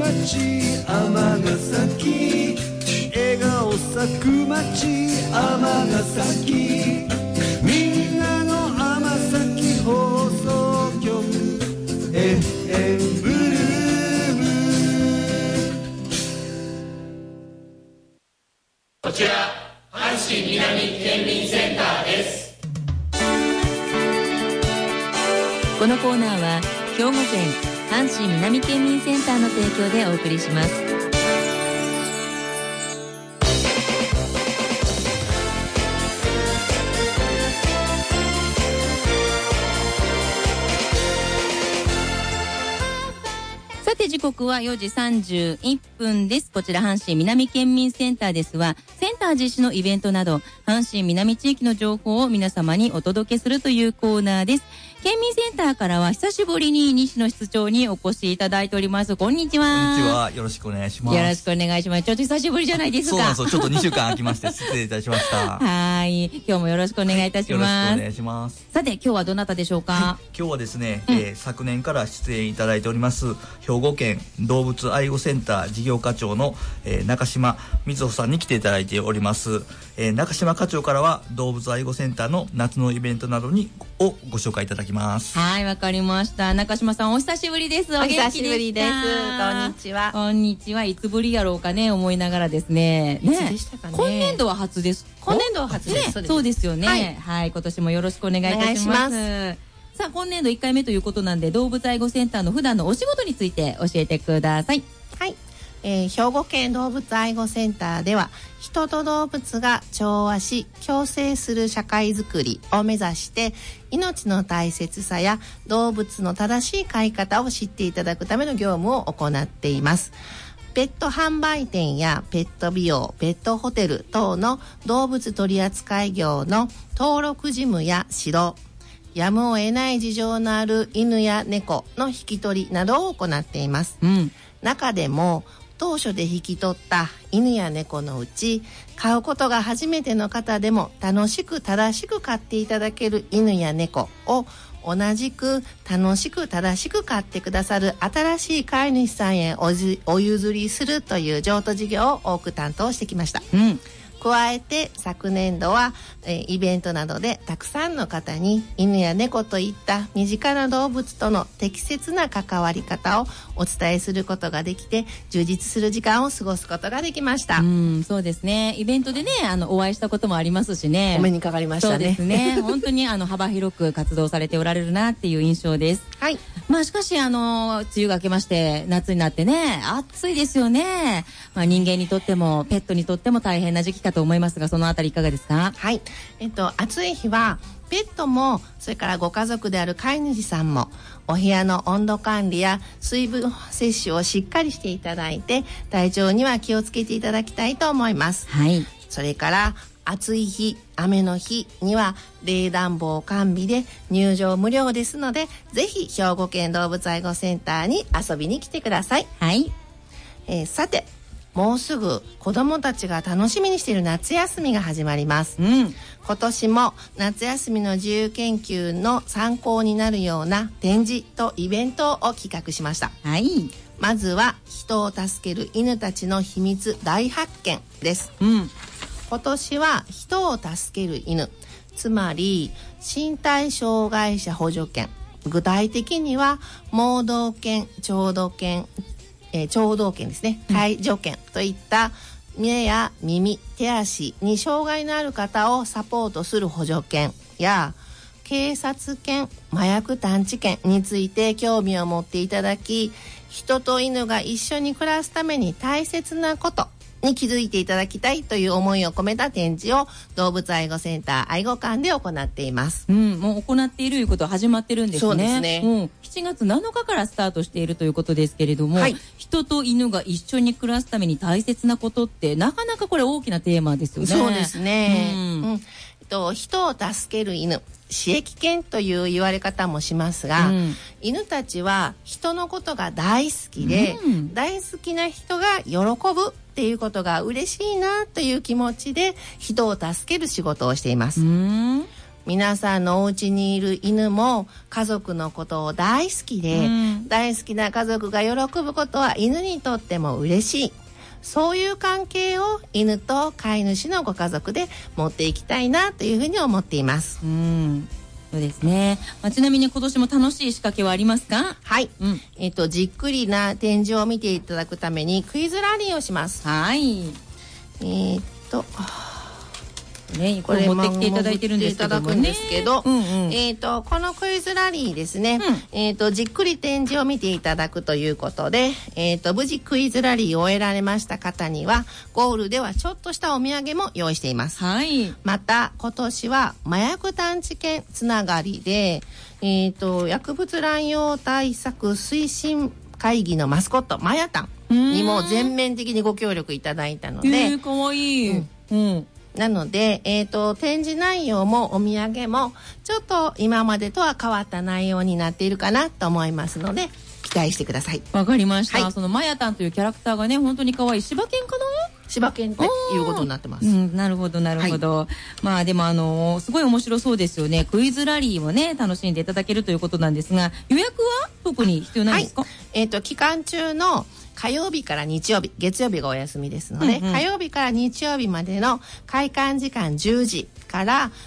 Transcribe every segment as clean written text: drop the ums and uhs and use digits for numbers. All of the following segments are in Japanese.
町尼崎、笑顔咲く町尼崎、みんなの尼崎放送局 FM ブルーム。 こちら阪神南県民センターです。 このコーナーは兵庫県阪神南県民センターの提供でお送りします。さて時刻は4時31分です。こちら阪神南県民センターですは、センター実施のイベントなど阪神南地域の情報を皆様にお届けするというコーナーです。県民センターからは久しぶりに西野室長にお越しいただいております。こんにちは。 こんにちは。よろしくお願いします。 よろしくお願いします。ちょっと久しぶりじゃないですか。 そうなんですよ。ちょっと2週間空きまして失礼いたしました。 はい。今日もよろしくお願いいたします。 よろしくお願いします。 さて今日はどなたでしょうか。 はい、今日はですね、昨年から出演いただいております兵庫県動物愛護センター事業課長の、中島瑞穂さんに来ていただいております。中島課長からは動物愛護センターの夏のイベントなどをご紹介いただきます。 はい、わかりました。中島さんお久しぶりです。 お久しぶりです。こんにちは。 こんにちは。いつぶりやろうかね、思いながらですね。 いつでしたかね。 今年度は初です。 今年度は初です。 そうですよね。はい、はい、今年もよろしくお願いいたします。さあ、今年度1回目ということなんで、動物愛護センターの普段のお仕事について教えてください。 はい。兵庫県動物愛護センターでは、人と動物が調和し共生する社会づくりを目指して、命の大切さや動物の正しい飼い方を知っていただくための業務を行っています。ペット販売店やペット美容、ペットホテル等の動物取扱業の登録事務や指導、やむを得ない事情のある犬や猫の引き取りなどを行っています。中でも当初で引き取った犬や猫のうち、飼うことが初めての方でも楽しく正しく飼っていただける犬や猫を同じく楽しく正しく飼ってくださる新しい飼い主さんへお譲りするという譲渡事業を多く担当してきました。加えて昨年度は、イベントなどでたくさんの方に犬や猫といった身近な動物との適切な関わり方をお伝えすることができて、充実する時間を過ごすことができました。 そうですね。イベントでね、お会いしたこともありますしね。 お目にかかりましたね。 そうですね。本当に幅広く活動されておられるなっていう印象です。 はい。 まあしかし梅雨が明けまして夏になってね、暑いですよね。まあ人間にとってもペットにとっても大変な時期かと思いますが、そのあたりいかがですか？ はい。暑い日はペットもそれからご家族である飼い主さんもお部屋の温度管理や水分摂取をしっかりしていただいて、体調には気をつけていただきたいと思います。 はい。 それから暑い日、雨の日には冷暖房完備で入場無料ですので、ぜひ兵庫県動物愛護センターに遊びに来てください。 はい。 さて、もうすぐ子どもたちが楽しみにしている夏休みが始まります。今年も夏休みの自由研究の参考になるような展示とイベントを企画しました。 はい。 まずは人を助ける犬たちの秘密大発見です。今年は人を助ける犬、つまり身体障害者補助犬、具体的には盲導犬、聴導犬ですね、介助犬といった目や耳、手足に障害のある方をサポートする補助犬や警察犬、麻薬探知犬について興味を持っていただき、人と犬が一緒に暮らすために大切なことに気づいていただきたいという思いを込めた展示を動物愛護センター愛護館で行っています。 もう行っているということは始まってるんですね。 そうですね。 7月7日からスタートしているということですけれども、はい、人と犬が一緒に暮らすために大切なことってなかなかこれ大きなテーマですよね。 そうですね。人を助ける犬、刺激犬という言われ方もしますが、犬たちは人のことが大好きで、大好きな人が喜ぶっていうことが嬉しいなという気持ちで人を助ける仕事をしています。 皆さんのお家にいる犬も家族のことを大好きで、大好きな家族が喜ぶことは犬にとっても嬉しい。そういう関係を犬と飼い主のご家族で持っていきたいなというふうに思っています。 そうですね。ちなみに今年も楽しい仕掛けはありますか？ はい、じっくりな展示を見ていただくためにクイズラリーをします。 はい。ね、これ持ってきていただいてるんですけどもね。 このクイズラリーですね、じっくり展示を見ていただくということで、無事クイズラリーを終えられました方にはゴールではちょっとしたお土産も用意しています。 はい。 また今年は麻薬探知犬つながりで、薬物乱用対策推進会議のマスコットマヤタンにも全面的にご協力いただいたので、 かわいい。 なので、展示内容もお土産もちょっと今までとは変わった内容になっているかなと思いますので期待してください。 わかりました、 はい、 そのマヤタンというキャラクターがね本当に可愛い柴犬かな、 柴犬っていうことになってます。 なるほどなるほど、はい、まあでもすごい面白そうですよね。クイズラリーもね楽しんでいただけるということなんですが、予約は特に必要ないですか？ はい、期間中の火曜日から日曜日、月曜日がお休みですので、火曜日から日曜日までの開館時間10時から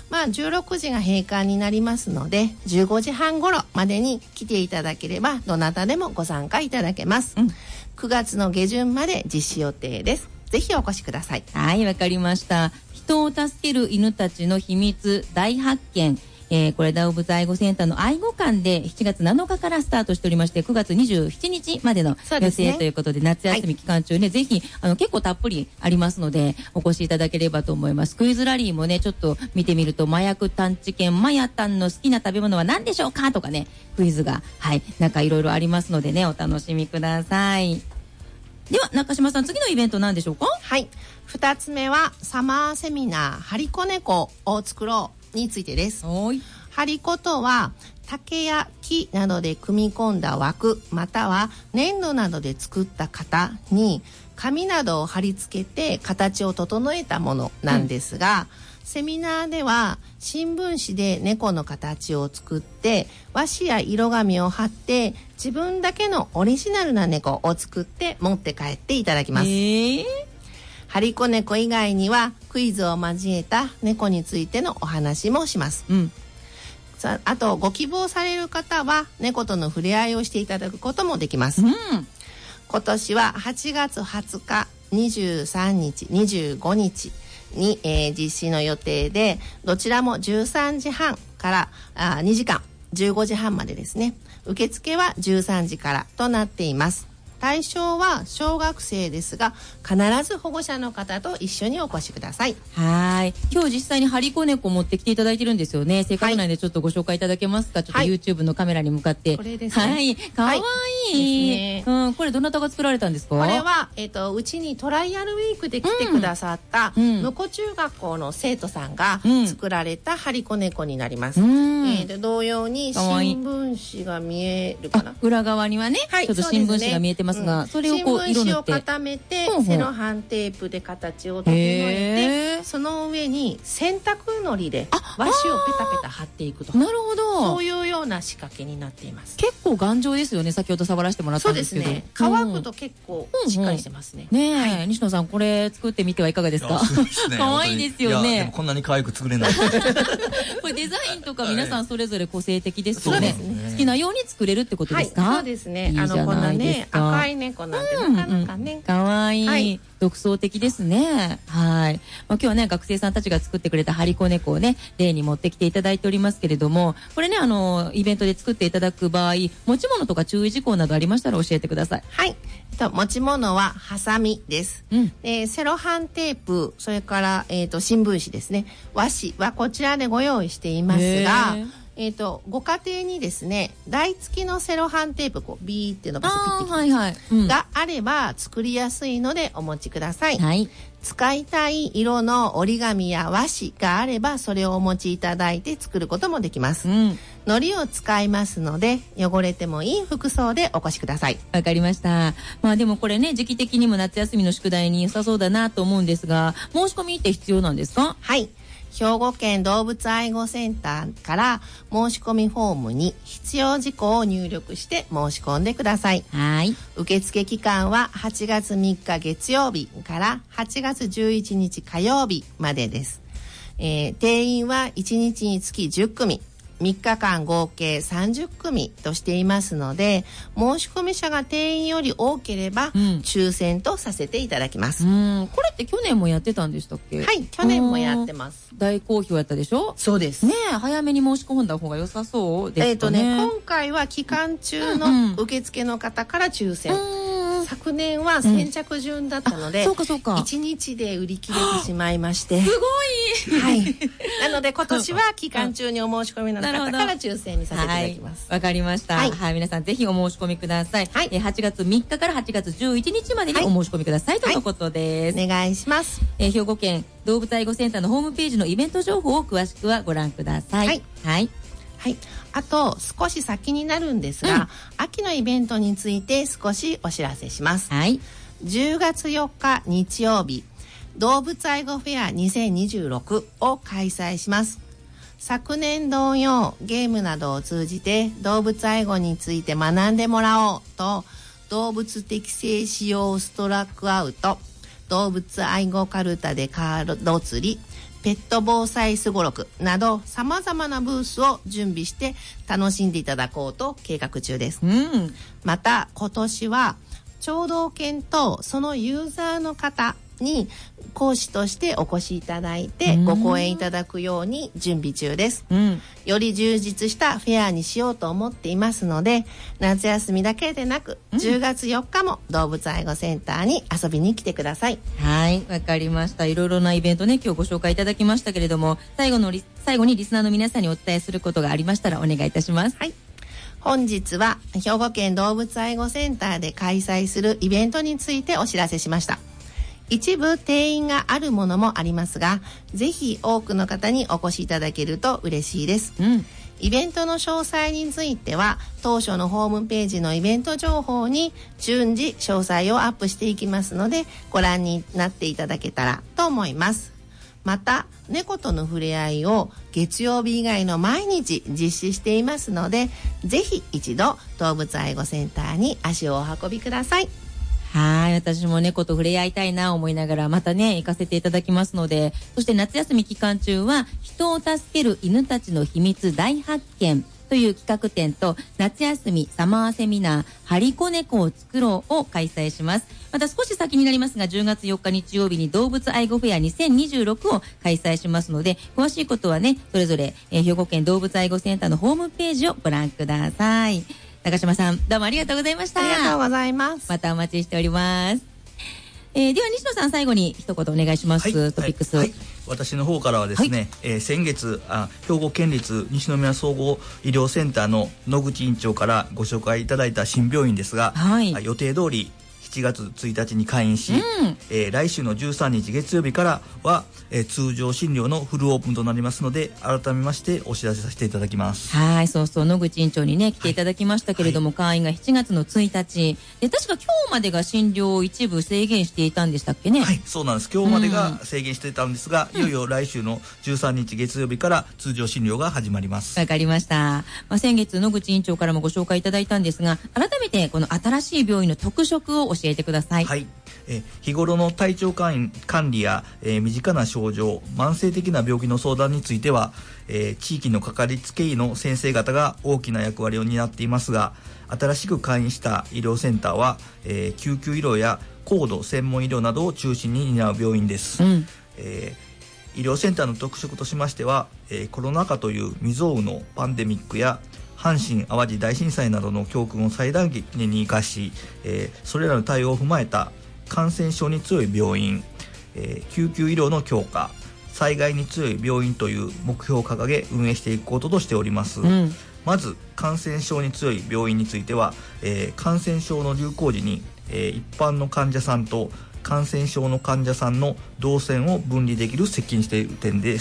、16時が閉館になりますので、15時半頃までに来ていただければどなたでもご参加いただけます。9月の下旬まで実施予定です。ぜひお越しください。 はい、わかりました。人を助ける犬たちの秘密大発見、これ動物愛護センターの愛護館で7月7日からスタートしておりまして、9月27日までの予定ということで、夏休み期間中ね、ぜひ結構たっぷりありますのでお越しいただければと思います。クイズラリーもねちょっと見てみると、麻薬探知犬マヤタンの好きな食べ物は何でしょうかとかね、クイズがなんかいろいろありますのでね、お楽しみください。では中島さん、次のイベント何でしょうか？ はい、2つ目はサマーセミナーハリコネコを作ろうについてです。ハリコとは竹や木などで組み込んだ枠、または粘土などで作った型に紙などを貼り付けて形を整えたものなんですが、セミナーでは新聞紙で猫の形を作って和紙や色紙を貼って自分だけのオリジナルな猫を作って持って帰っていただきます。ハリコネコ以外にはクイズを交えた猫についてのお話もします。あとご希望される方は猫との触れ合いをしていただくこともできます。今年は8月20日、23日、25日に、実施の予定で、どちらも13時半から2時間15時半までですね。受付は13時からとなっています。対象は小学生ですが、必ず保護者の方と一緒にお越しください。 はい。今日実際にハリコネコ持ってきていただいてるんですよね。せっかくなんでちょっとご紹介いただけますか？ちょっと YouTube のカメラに向かって。 これですね。 はい。かわいい。これどなたが作られたんですか？ これはうちにトライアルウィークで来てくださった向こう中学校の生徒さんが作られたハリコネコになります。同様に新聞紙が見えるかな。 裏側にはね、ちょっと新聞紙が見えてますが、それをこう色塗って、新聞紙を固めてセロハンテープで形を整えて、その上に洗濯のりで和紙をペタペタ貼っていくと。 なるほど。 そういうような仕掛けになっています。 結構頑丈ですよね。先ほど触らせてもらったんですけど。 そうですね。乾くと結構しっかりしてますね。 ねえ、西野さん、これ作ってみてはいかがですか？可愛いですよね。 でもこんなに可愛く作れない。 これデザインとか皆さんそれぞれ個性的ですよね。好きなように作れるってことですか？ そうですね。こんなね赤い猫なんてなかなかね。 可愛い。独創的ですね。はい。今日はね、学生さんたちが作ってくれたハリコネコをね、例に持ってきていただいておりますけれども、これね、イベントで作っていただく場合、持ち物とか注意事項などありましたら教えてください。 はい。持ち物はハサミです。セロハンテープ、それから新聞紙ですね。和紙はこちらでご用意していますが、ご家庭にですね、台付きのセロハンテープ、こうビーって伸ばすピッてがあれば作りやすいのでお持ちください。使いたい色の折り紙や和紙があればそれをお持ちいただいて作ることもできます。糊を使いますので汚れてもいい服装でお越しください。 わかりました。でもこれね、時期的にも夏休みの宿題に良さそうだなと思うんですが、申し込みって必要なんですか？ はい。 兵庫県動物愛護センターから申し込みフォームに必要事項を入力して申し込んでください。 はい。 受付期間は8月3日月曜日から8月11日火曜日までです。定員は1日につき10組。3日間合計30組としていますので、申し込み者が定員より多ければ、抽選とさせていただきます。 これって去年もやってたんでしたっけ？ はい、去年もやってます。 大好評やったでしょ？ そうです。 ねえ、早めに申し込んだ方が良さそうですね。 今回は期間中の受付の方から抽選。昨年は先着順だったので、1日で売り切れてしまいまして。 すごい。 はい。なので今年は期間中にお申し込みの方から抽選にさせていただきます。 わかりました。はい、皆さんぜひお申し込みください。はい。8月3日から8月11日までにお申し込みくださいとのことです。 お願いします。 兵庫県動物愛護センターのホームページのイベント情報を詳しくはご覧ください。はい。はい。 はい、あと少し先になるんですが、秋のイベントについて少しお知らせします。はい、10月4日日曜日、動物愛護フェア2026を開催します。昨年同様、ゲームなどを通じて動物愛護について学んでもらおうと、動物適正使用ストラックアウト、動物愛護カルタでカード釣り、ペット防災すごろくなど様々なブースを準備して楽しんでいただこうと計画中です。また今年は聴導犬とそのユーザーの方に講師としてお越しいただいてご講演いただくように準備中です。より充実したフェアにしようと思っていますので、夏休みだけでなく10月4日も動物愛護センターに遊びに来てください。 はい、わかりました。いろいろなイベントね、今日ご紹介いただきましたけれども、最後にリスナーの皆さんにお伝えすることがありましたらお願いいたします。 はい。本日は兵庫県動物愛護センターで開催するイベントについてお知らせしました。一部定員があるものもありますが、ぜひ多くの方にお越しいただけると嬉しいです。イベントの詳細については当初のホームページのイベント情報に順次詳細をアップしていきますので、ご覧になっていただけたらと思います。また猫との触れ合いを月曜日以外の毎日実施していますので、ぜひ一度動物愛護センターに足をお運びください。 はい、私も猫と触れ合いたいな思いながらまたね行かせていただきますので、そして夏休み期間中は人を助ける犬たちの秘密大発見という企画展と夏休みサマーセミナーハリコ猫を作ろうを開催します。また少し先になりますが10月4日日曜日に動物愛護フェア2026を開催しますので、詳しいことはねそれぞれ、兵庫県動物愛護センターのホームページをご覧ください。中島さんどうもありがとうございました。 ありがとうございます。 またお待ちしております。では西野さん最後に一言お願いします。トピックス、 私の方からはですね、先月兵庫県立西宮総合医療センターの野口院長からご紹介いただいた新病院ですが、予定通り7月1日に開院し、来週の13日月曜日からは、通常診療のフルオープンとなりますので、改めましてお知らせさせていただきます。 はい、そうそう、野口院長にね来ていただきましたけれども、開院が7月の1日で、確か今日までが診療を一部制限していたんでしたっけね。 はい、そうなんです。今日までが制限していたんですが、いよいよ来週の13日月曜日から通常診療が始まります。 わかりました。先月野口院長からもご紹介いただいたんですが、改めてこの新しい病院の特色を教えてください。 はい、日頃の体調管理や、身近な症状、慢性的な病気の相談については、地域のかかりつけ医の先生方が大きな役割を担っていますが、新しく開院した医療センターは、救急医療や高度専門医療などを中心に担う病院です。医療センターの特色としましては、コロナ禍という未曾有のパンデミックや阪神・淡路大震災などの教訓を最大限に生かし、それらの対応を踏まえた感染症に強い病院、救急医療の強化、災害に強い病院という目標を掲げ運営していくこととしております。まず感染症に強い病院については、感染症の流行時に、一般の患者さんと感染症の患者さんの動線を分離できる設計にしている点です。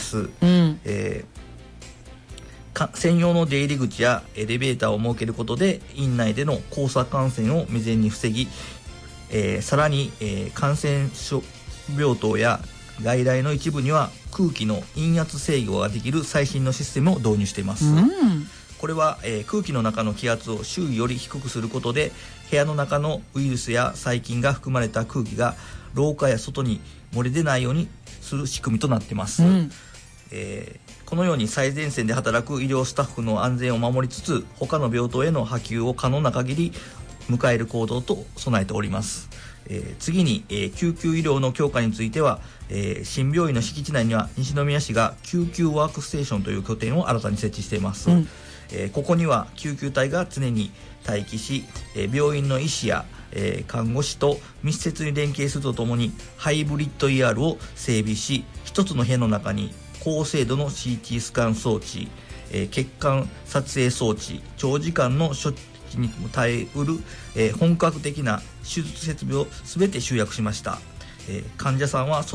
専用の出入り口やエレベーターを設けることで院内での交差感染を未然に防ぎ、さらに、感染症病棟や外来の一部には空気の陰圧制御ができる最新のシステムを導入しています。これは、空気の中の気圧を周囲より低くすることで部屋の中のウイルスや細菌が含まれた空気が廊下や外に漏れ出ないようにする仕組みとなっています。このように最前線で働く医療スタッフの安全を守りつつ他の病棟への波及を可能な限り迎える行動と備えております。次に、救急医療の強化については、新病院の敷地内には西宮市が救急ワークステーションという拠点を新たに設置しています。ここには救急隊が常に待機し、病院の医師や、看護師と密接に連携するとともにハイブリッド ER を整備し、一つの部屋の中に高精度の CT スカン装置、血管撮影装置、長時間の処置に耐えうる、本格的な手術設備を全て集約しました。患者さんは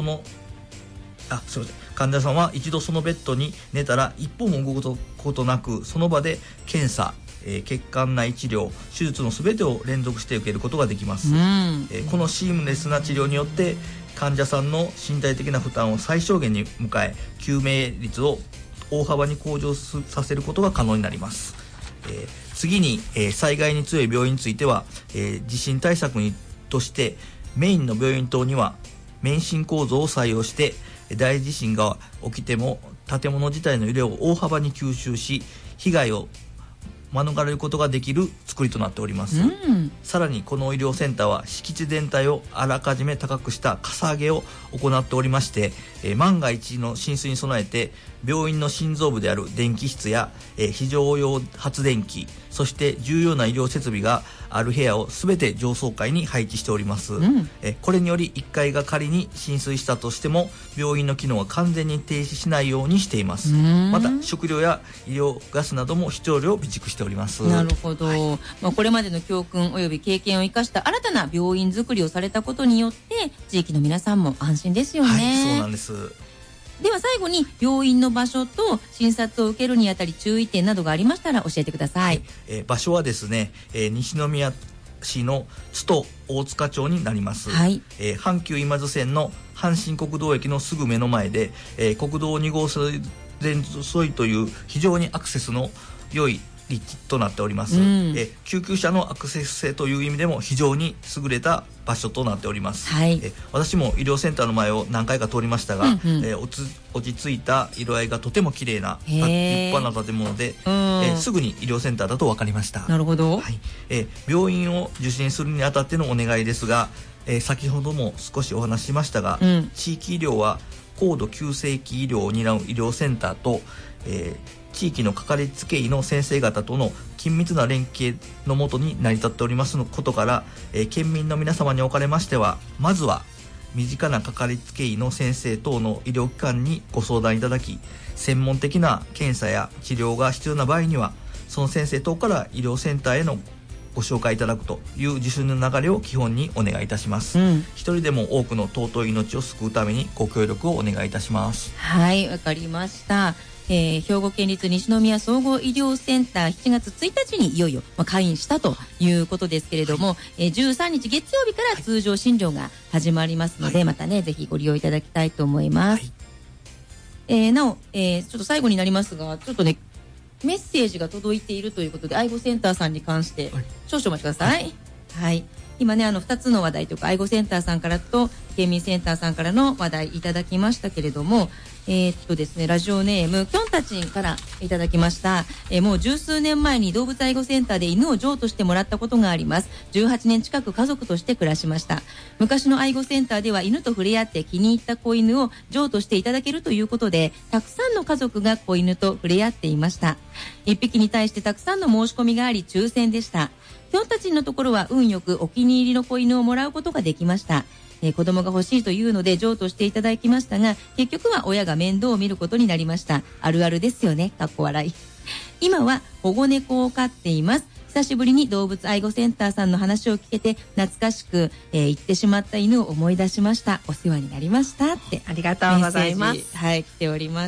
一度そのベッドに寝たら一歩も動くことなくその場で検査、血管内治療、手術の全てを連続して受けることができます。このシームレスな治療によって患者さんの身体的な負担を最小限に迎え救命率を大幅に向上させることが可能になります。次に、災害に強い病院については、地震対策としてメインの病院棟には免震構造を採用して大地震が起きても建物自体の揺れを大幅に吸収し被害を免れることができる作りとなっております。さらにこの医療センターは敷地全体をあらかじめ高くしたかさ上げを行っておりまして、万が一の浸水に備えて病院の心臓部である電気室や、非常用発電機、そして重要な医療設備がある部屋を全て上層階に配置しております。これにより1階が仮に浸水したとしても病院の機能が完全に停止しないようにしています。また食料や医療ガスなども必要量を備蓄しております。 なるほど、これまでの教訓および経験を生かした新たな病院作りをされたことによって地域の皆さんも安心ですよね。 そうなんです。 では最後に病院の場所と診察を受けるにあたり注意点などがありましたら教えてください。 場所はですね、西宮市の津と大塚町になります。阪急今津線の阪神国道駅のすぐ目の前で、国道2号線沿いという非常にアクセスの良い立地となっております。救急車のアクセス性という意味でも非常に優れた場所となっております。私も医療センターの前を何回か通りましたが、落ち着いた色合いがとても綺麗な立派な建物で、すぐに医療センターだと分かりました。 なるほど。 病院を受診するにあたってのお願いですが、先ほども少しお話ししましたが、地域医療は高度急性期医療を担う医療センターと、地域のかかりつけ医の先生方との緊密な連携のもとに成り立っておりますことから、県民の皆様におかれましてはまずは身近なかかりつけ医の先生等の医療機関にご相談いただき、専門的な検査や治療が必要な場合にはその先生等から医療センターへのご紹介いただくという受診の流れを基本にお願いいたします。一人でも多くの尊い命を救うためにご協力をお願いいたします。 はい、わかりました。兵庫県立西宮総合医療センター7月1日にいよいよ開院したということですけれども、13日月曜日から通常診療が始まりますので、またねぜひご利用いただきたいと思います。なお、ちょっと最後になりますが、ちょっとねメッセージが届いているということで愛護センターさんに関して少々お待ちください。今ね2つの話題というか愛護センターさんからと県民センターさんからの話題いただきましたけれども、ですね、ラジオネームきょんたちんからいただきました。もう十数年前に動物愛護センターで犬を譲渡してもらったことがあります。18年近く家族として暮らしました。昔の愛護センターでは犬と触れ合って気に入った子犬を譲渡していただけるということで、たくさんの家族が子犬と触れ合っていました。1匹に対してたくさんの申し込みがあり抽選でした。きょんたちんのところは運よくお気に入りの子犬をもらうことができました。子供が欲しいというので譲渡していただきましたが、結局は親が面倒を見ることになりました。あるあるですよね。かっこ笑い。今は保護猫を飼っています。久しぶりに動物愛護センターさんの話を聞けて懐かしく、行ってしまった犬を思い出しました。お世話になりましたってありがとうございます。 来ております。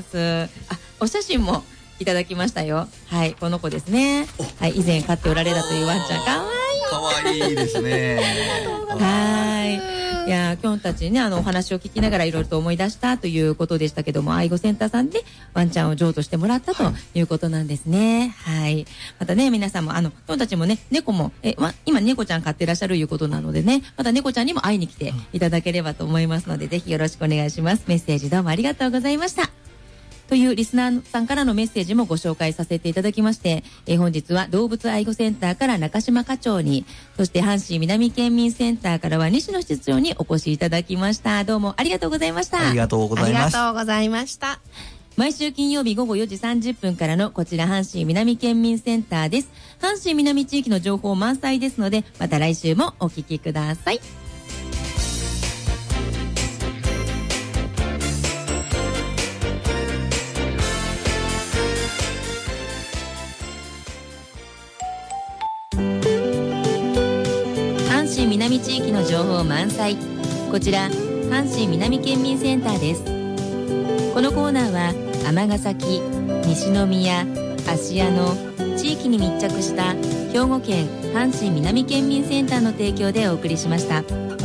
お写真もいただきましたよ。この子ですね。以前飼っておられたというワンちゃん、かわいい。 可愛いですね。 はい。いやきょんたちにねお話を聞きながらいろいろと思い出したということでしたけども、愛護センターさんでワンちゃんを譲渡してもらったということなんですね。はい。またね皆さんもきょんたちもね猫も今猫ちゃん飼ってらっしゃるいうことなのでね、また猫ちゃんにも会いに来ていただければと思いますので、ぜひよろしくお願いします。メッセージどうもありがとうございました。というリスナーさんからのメッセージもご紹介させていただきまして、本日は動物愛護センターから中島課長に、そして阪神南県民センターからは西野室長にお越しいただきました。どうもありがとうございました。 ありがとうございます。 ありがとうございました。 毎週金曜日午後4時30分からのこちら阪神南県民センターです。阪神南地域の情報満載ですので、また来週もお聞きください。阪神南地域の情報満載、こちら阪神南県民センターです。このコーナーは尼崎、西宮、芦屋の地域に密着した兵庫県阪神南県民センターの提供でお送りしました。